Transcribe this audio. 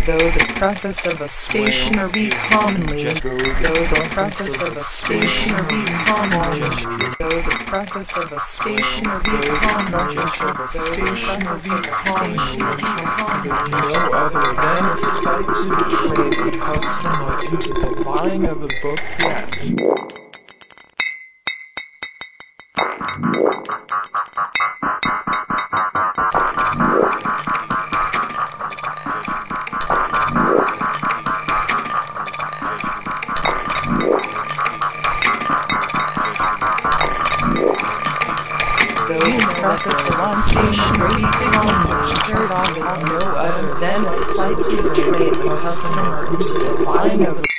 Though the preface of a stationery commonly, though the preface of a stationery commonly, though the preface of a stationery commonly, though the stationery commonly, no other than a site to train the customer into the buying of a book yet. Preface of one stationery commonly, no other than a site to trade the customer into the buying of a